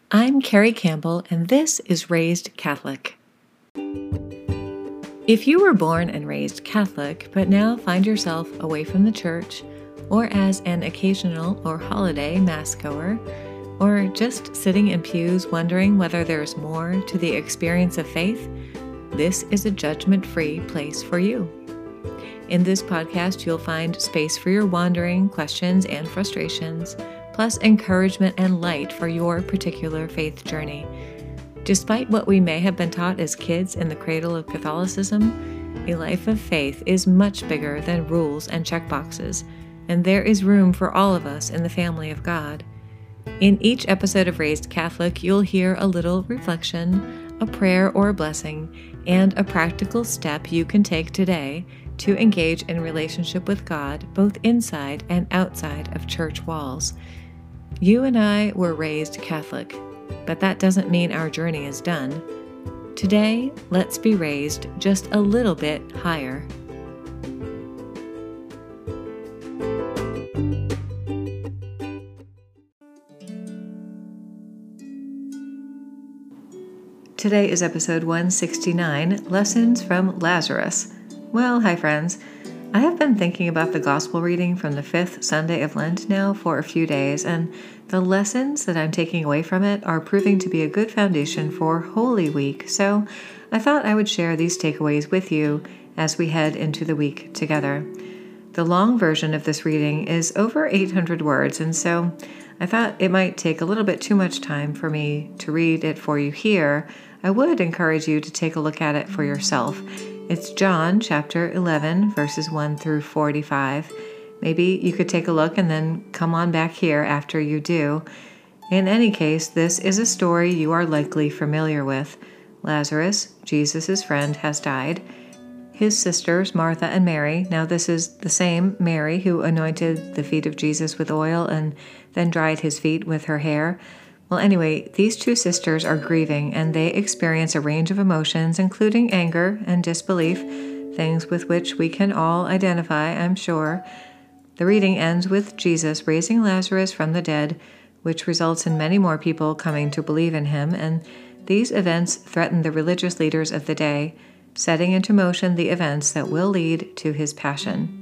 I'm Carrie Campbell, and this is Raised Catholic. If you were born and raised Catholic, but now find yourself away from the church, or as an occasional or holiday Mass goer, or just sitting in pews wondering whether there's more to the experience of faith, this is a judgment-free place for you. In this podcast, you'll find space for your wandering, questions, and frustrations, plus encouragement and light for your particular faith journey. Despite what we may have been taught as kids in the cradle of Catholicism, a life of faith is much bigger than rules and checkboxes, and there is room for all of us in the family of God. In each episode of Raised Catholic, you'll hear a little reflection, a prayer or a blessing, and a practical step you can take today to engage in relationship with God, both inside and outside of church walls. You and I were raised Catholic, but that doesn't mean our journey is done. Today, let's be raised just a little bit higher. Today is episode 169, Lessons from Lazarus. Well, hi friends. I have been thinking about the gospel reading from the 5th Sunday of Lent now for a few days, and the lessons that I'm taking away from it are proving to be a good foundation for Holy Week, so I thought I would share these takeaways with you as we head into the week together. The long version of this reading is over 800 words, and so I thought it might take a little bit too much time for me to read it for you here. I would encourage you to take a look at it for yourself. It's John chapter 11, verses 1 through 45. Maybe you could take a look and then come on back here after you do. In any case, this is a story you are likely familiar with. Lazarus, Jesus' friend, has died. His sisters, Martha and Mary, now this is the same Mary who anointed the feet of Jesus with oil and then dried his feet with her hair. Well, anyway, these two sisters are grieving, and they experience a range of emotions, including anger and disbelief, things with which we can all identify, I'm sure. The reading ends with Jesus raising Lazarus from the dead, which results in many more people coming to believe in him, and these events threaten the religious leaders of the day, setting into motion the events that will lead to his passion.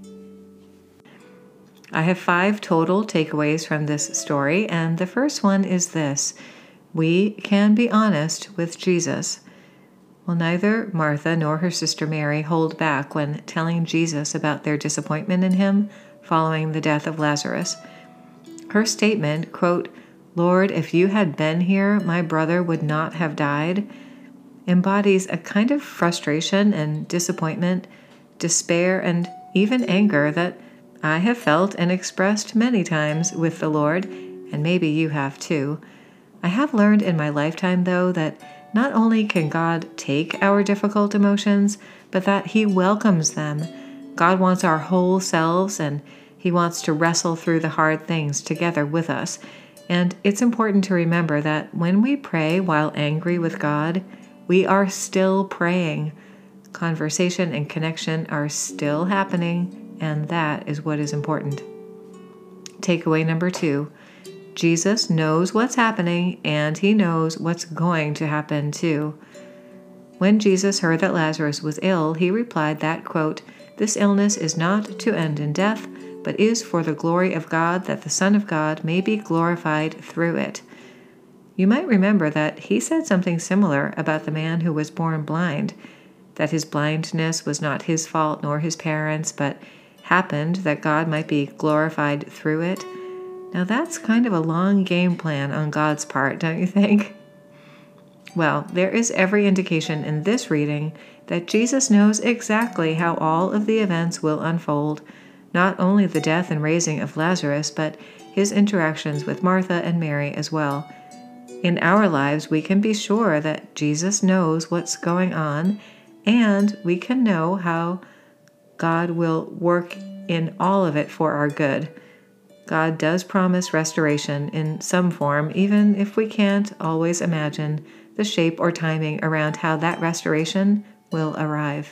I have 5 total takeaways from this story, and the first one is this: we can be honest with Jesus. Well, neither Martha nor her sister Mary hold back when telling Jesus about their disappointment in him following the death of Lazarus. Her statement, quote, "Lord, if you had been here, my brother would not have died," embodies a kind of frustration and disappointment, despair, and even anger that I have felt and expressed many times with the Lord, and maybe you have too. I have learned in my lifetime, though, that not only can God take our difficult emotions, but that He welcomes them. God wants our whole selves, and He wants to wrestle through the hard things together with us. And it's important to remember that when we pray while angry with God, we are still praying. Conversation and connection are still happening, and that is what is important. Takeaway number 2, Jesus knows what's happening, and He knows what's going to happen too. When Jesus heard that Lazarus was ill, He replied that, quote, "This illness is not to end in death, but is for the glory of God, that the Son of God may be glorified through it." You might remember that He said something similar about the man who was born blind, that his blindness was not his fault nor his parents', but happened that God might be glorified through it. Now that's kind of a long game plan on God's part, don't you think? Well, there is every indication in this reading that Jesus knows exactly how all of the events will unfold, not only the death and raising of Lazarus, but His interactions with Martha and Mary as well. In our lives, we can be sure that Jesus knows what's going on, and we can know how God will work in all of it for our good. God does promise restoration in some form, even if we can't always imagine the shape or timing around how that restoration will arrive.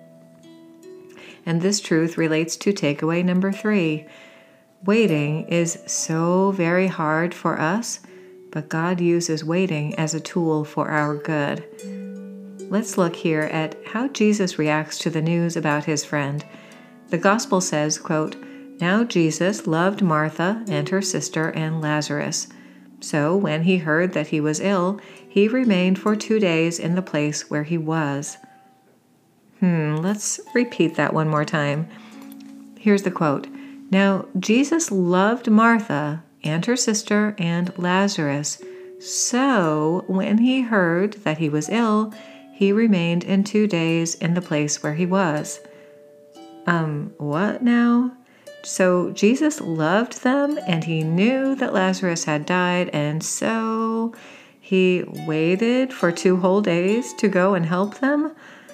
And this truth relates to takeaway number 3. Waiting is so very hard for us, but God uses waiting as a tool for our good. Let's look here at how Jesus reacts to the news about his friend. The Gospel says, quote, "Now Jesus loved Martha and her sister and Lazarus. So when he heard that he was ill, he remained for 2 days in the place where he was." Let's repeat that one more time. Here's the quote. "Now Jesus loved Martha and her sister and Lazarus. So when he heard that he was ill, he remained in 2 days in the place where he was." What now? So Jesus loved them, and he knew that Lazarus had died, and so he waited for 2 whole days to go and help them?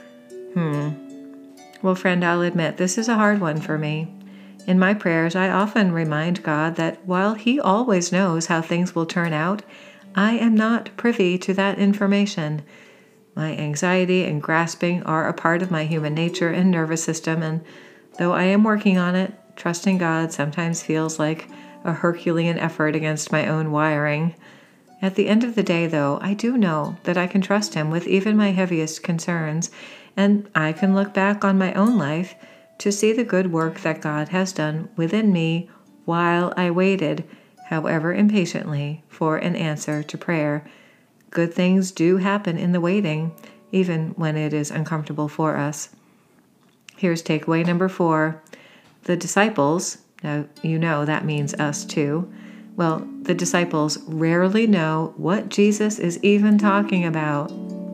Well, friend, I'll admit this is a hard one for me. In my prayers, I often remind God that while he always knows how things will turn out, I am not privy to that information. My anxiety and grasping are a part of my human nature and nervous system, and though I am working on it, trusting God sometimes feels like a Herculean effort against my own wiring. At the end of the day, though, I do know that I can trust him with even my heaviest concerns, and I can look back on my own life to see the good work that God has done within me while I waited, however impatiently, for an answer to prayer. Good things do happen in the waiting, even when it is uncomfortable for us. Here's takeaway number 4. The disciples, now you know that means us too, well, the disciples rarely know what Jesus is even talking about.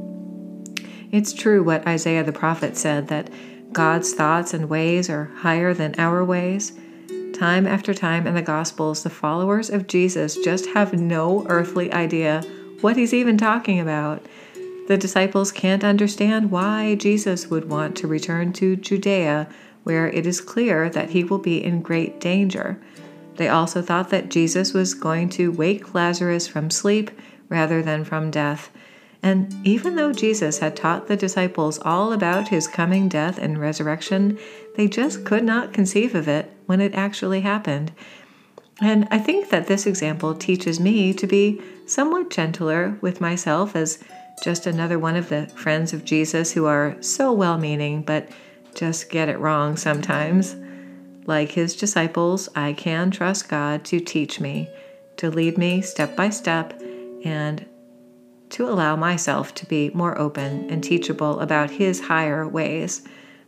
It's true what Isaiah the prophet said, that God's thoughts and ways are higher than our ways. Time after time in the Gospels, the followers of Jesus just have no earthly idea what he's even talking about. The disciples can't understand why Jesus would want to return to Judea, where it is clear that he will be in great danger. They also thought that Jesus was going to wake Lazarus from sleep rather than from death. And even though Jesus had taught the disciples all about his coming death and resurrection, they just could not conceive of it when it actually happened. And I think that this example teaches me to be somewhat gentler with myself as just another one of the friends of Jesus who are so well-meaning but just get it wrong sometimes. Like his disciples, I can trust God to teach me, to lead me step by step, and to allow myself to be more open and teachable about his higher ways.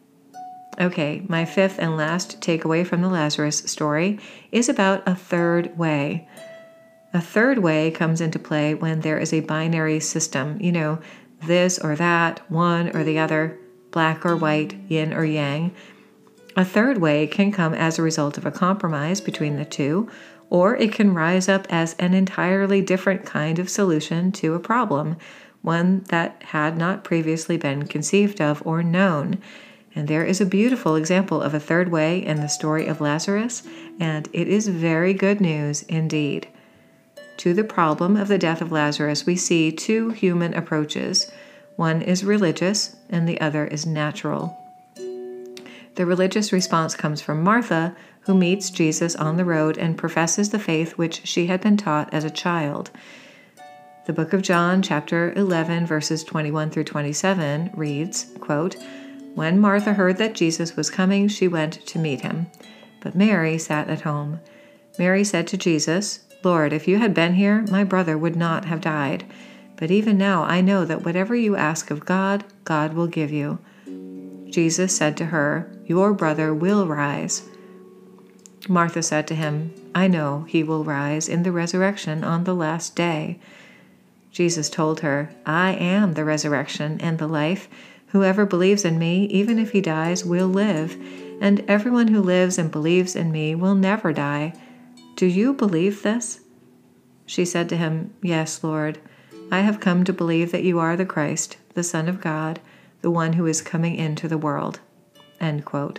Okay, my 5th and last takeaway from the Lazarus story is about a third way. A third way comes into play when there is a binary system, this or that, one or the other, black or white, yin or yang. A third way can come as a result of a compromise between the two, or it can rise up as an entirely different kind of solution to a problem, one that had not previously been conceived of or known. And there is a beautiful example of a third way in the story of Lazarus, and it is very good news indeed. To the problem of the death of Lazarus, we see 2 human approaches. One is religious, and the other is natural. The religious response comes from Martha, who meets Jesus on the road and professes the faith which she had been taught as a child. The book of John, chapter 11, verses 21 through 27 reads, quote, "When Martha heard that Jesus was coming, she went to meet him. But Mary sat at home. Mary said to Jesus, 'Lord, if you had been here, my brother would not have died. But even now I know that whatever you ask of God, God will give you.' Jesus said to her, 'Your brother will rise.' Martha said to him, 'I know he will rise in the resurrection on the last day.' Jesus told her, 'I am the resurrection and the life. Whoever believes in me, even if he dies, will live. And everyone who lives and believes in me will never die. Do you believe this?' She said to him, 'Yes, Lord. I have come to believe that you are the Christ, the Son of God, the one who is coming into the world.'" End quote.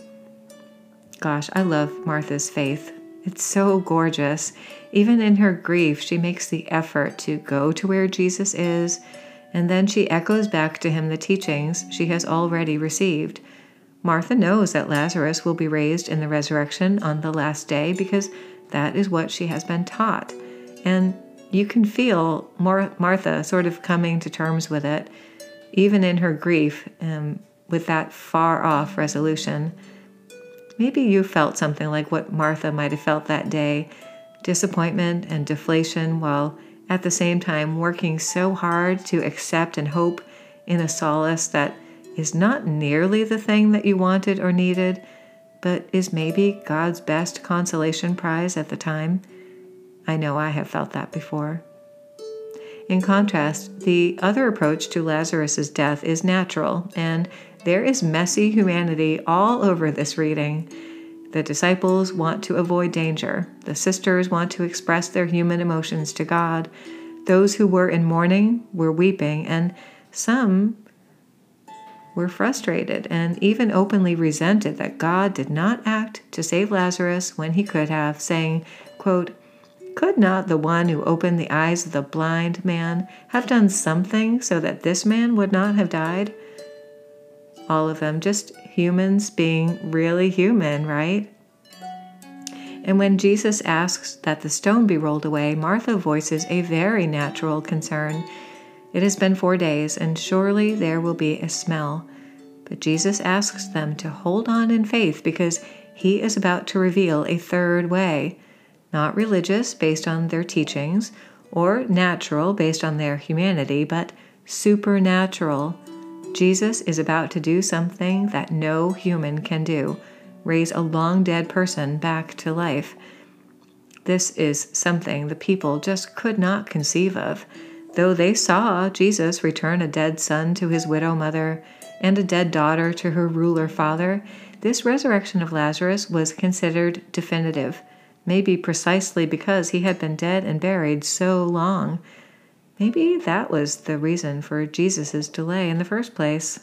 Gosh, I love Martha's faith. It's so gorgeous. Even in her grief, she makes the effort to go to where Jesus is, and then she echoes back to him the teachings she has already received. Martha knows that Lazarus will be raised in the resurrection on the last day because that is what she has been taught. And you can feel Martha sort of coming to terms with it, even in her grief, with that far-off resolution. Maybe you felt something like what Martha might have felt that day, disappointment and deflation, while at the same time working so hard to accept and hope in a solace that is not nearly the thing that you wanted or needed, but is maybe God's best consolation prize at the time. I know I have felt that before. In contrast, the other approach to Lazarus' death is natural, and there is messy humanity all over this reading. The disciples want to avoid danger. The sisters want to express their human emotions to God. Those who were in mourning were weeping, and some were frustrated and even openly resented that God did not act to save Lazarus when he could have, saying, quote, "Could not the one who opened the eyes of the blind man have done something so that this man would not have died?" All of them just humans being really human, right? And when Jesus asks that the stone be rolled away, Martha voices a very natural concern. It has been 4 days, and surely there will be a smell. But Jesus asks them to hold on in faith because he is about to reveal a third way, not religious based on their teachings, or natural based on their humanity, but supernatural. Jesus is about to do something that no human can do, raise a long-dead person back to life. This is something the people just could not conceive of. Though they saw Jesus return a dead son to his widow mother and a dead daughter to her ruler father, this resurrection of Lazarus was considered definitive, maybe precisely because he had been dead and buried so long. Maybe that was the reason for Jesus' delay in the first place.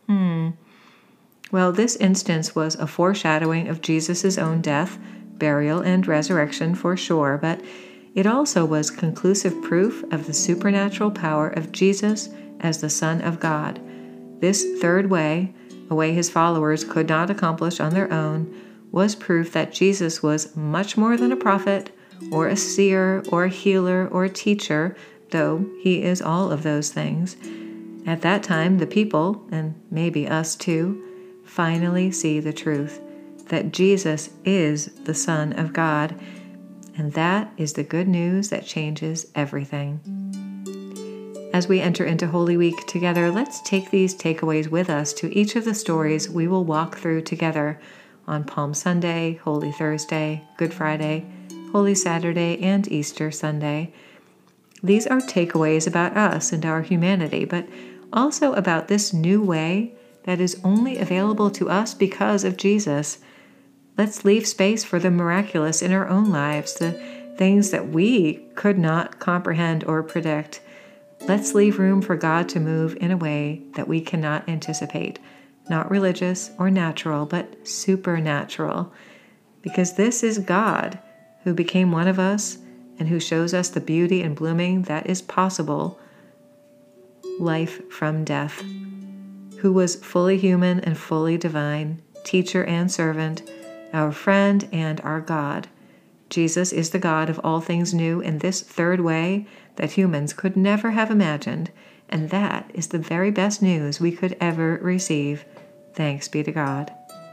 Well, this instance was a foreshadowing of Jesus' own death, burial, and resurrection for sure, but it also was conclusive proof of the supernatural power of Jesus as the Son of God. This third way, a way his followers could not accomplish on their own, was proof that Jesus was much more than a prophet, or a seer, or a healer, or a teacher, though he is all of those things. At that time, the people, and maybe us too, finally see the truth, that Jesus is the Son of God, and that is the good news that changes everything. As we enter into Holy Week together, let's take these takeaways with us to each of the stories we will walk through together on Palm Sunday, Holy Thursday, Good Friday, Holy Saturday, and Easter Sunday. These are takeaways about us and our humanity, but also about this new way that is only available to us because of Jesus. Let's leave space for the miraculous in our own lives, the things that we could not comprehend or predict. Let's leave room for God to move in a way that we cannot anticipate, not religious or natural, but supernatural, because this is God who became one of us and who shows us the beauty and blooming that is possible, life from death, who was fully human and fully divine, teacher and servant, our friend and our God. Jesus is the God of all things new in this third way that humans could never have imagined, and that is the very best news we could ever receive. Thanks be to God.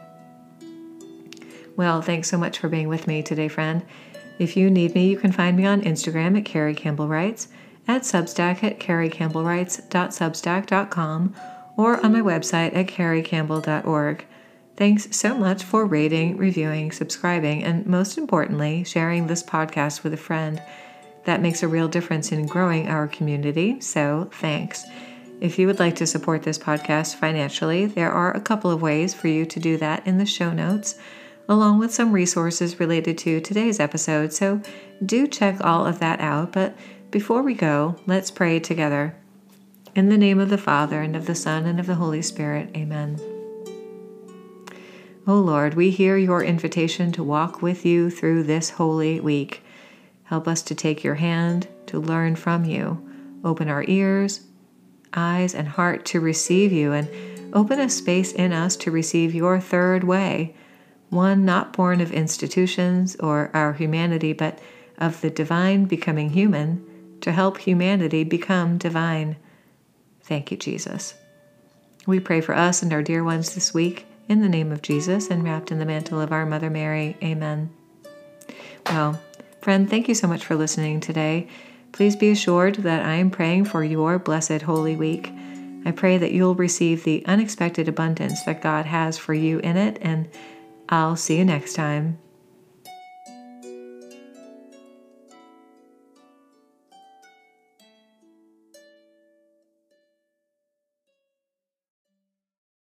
Well, thanks so much for being with me today, friend. If you need me, you can find me on Instagram at Carrie Campbell Writes, at Substack at carriecampbellwrites.substack.com, or on my website at carriecampbell.org. Thanks so much for rating, reviewing, subscribing, and most importantly, sharing this podcast with a friend. That makes a real difference in growing our community, so thanks. If you would like to support this podcast financially, there are a couple of ways for you to do that in the show notes, along with some resources related to today's episode, so do check all of that out. But before we go, let's pray together. In the name of the Father, and of the Son, and of the Holy Spirit, amen. O Lord, we hear your invitation to walk with you through this holy week. Help us to take your hand, to learn from you. Open our ears, eyes, and heart to receive you, and open a space in us to receive your third way, one not born of institutions or our humanity, but of the divine becoming human, to help humanity become divine. Thank you, Jesus. We pray for us and our dear ones this week in the name of Jesus and wrapped in the mantle of our Mother Mary. Amen. Well, friend, thank you so much for listening today. Please be assured that I am praying for your blessed Holy Week. I pray that you'll receive the unexpected abundance that God has for you in it, and I'll see you next time.